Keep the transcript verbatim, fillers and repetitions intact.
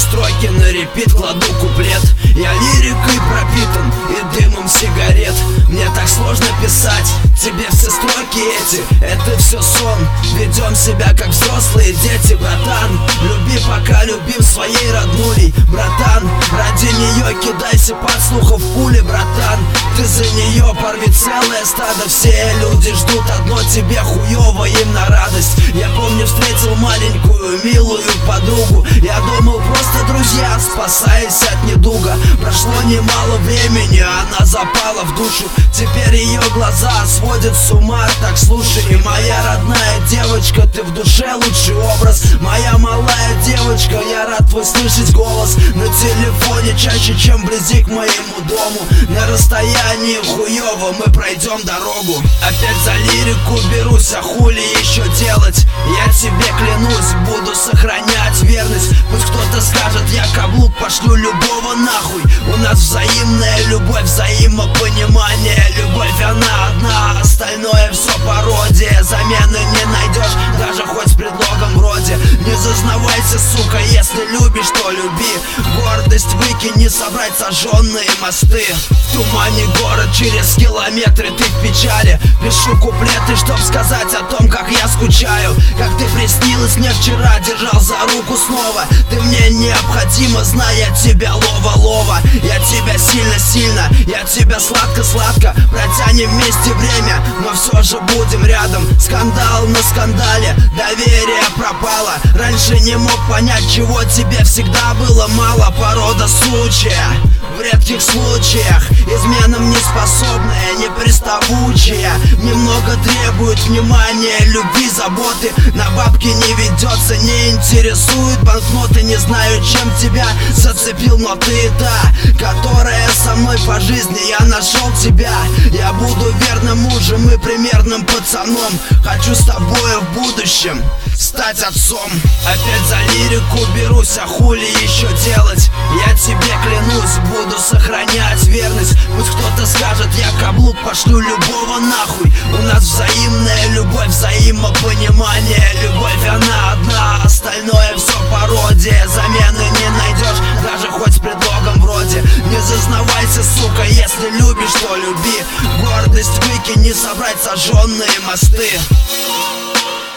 строки на репит кладу куплет. Я лирикой пропитан и дымом сигарет. Мне так сложно писать тебе все строки эти. Это все сон, ведем себя как взрослые дети. Братан, люби пока любим своей роднулей. Братан, ради нее кидайся под слухов пули. Братан, ты за нее порви целое стадо. Все люди ждут одно, тебе хуёво, им на радость. Я помню, встретил маленькую милую подругу. Я думал, просто друзья, спасаясь от недуга. Прошло немало времени, она запала в душу. Теперь ее глаза сводят с ума. Так слушай, моя родная девочка, ты в душе лучший образ. Моя малая девочка, я рад твой слышать голос на телефоне чаще, чем вблизи к моему дому. На расстоянии хуёво мы пройдем дорогу. Опять за лирику берусь, а хули еще делать? Я тебе клянусь, буду сохранять верность. Пусть кто-то скажет, я каблук пошлю любого нахуй. У нас взаимная любовь, взаимопонимание. Любовь она одна, остальное все пародия. Замены не найдешь, даже хоть с предлогом вроде. Не зазнавайся, сука, если любишь, то люби. Гордость выкинь, не собрать сожженные мосты. В тумане город, через километры ты в печали. Пишу куплеты, чтоб сказать о том, как я скучаю. Как ты приснилась мне вчера, держал за руку снова. Ты мне необходима, зная тебя лова-лова. Я тебя сильно-сильно, я тебя сладко-сладко. Протянем вместе время, но все же будем рядом. Скандал на скандале, доверие пропало. Раньше не мог понять, чего тебе всегда было мало. Порода случая, в редких случаях изменам не способная, не приставучая. Немного требует внимания, любви, заботы. На бабки не ведется, не интересует банкноты. Не знаю, чем тебя зацепил, но ты та, которая со мной по жизни. Я нашел тебя, я буду верным мужем и примерным пацаном. Хочу с тобой в будущем стать отцом. Опять за лирику берусь, а хули еще делать? Я тебе клянусь, буду сохранять верность. Пусть кто-то скажет, я каблук пошлю любого нахуй. У нас взаимная любовь, взаимопонимание. Любовь она одна, остальное все пародия. Замены не найдешь, даже хоть с предлогом вроде. Не зазнавайся, сука, если любишь, то люби. Гордость выкинь, не собрать сожженные мосты.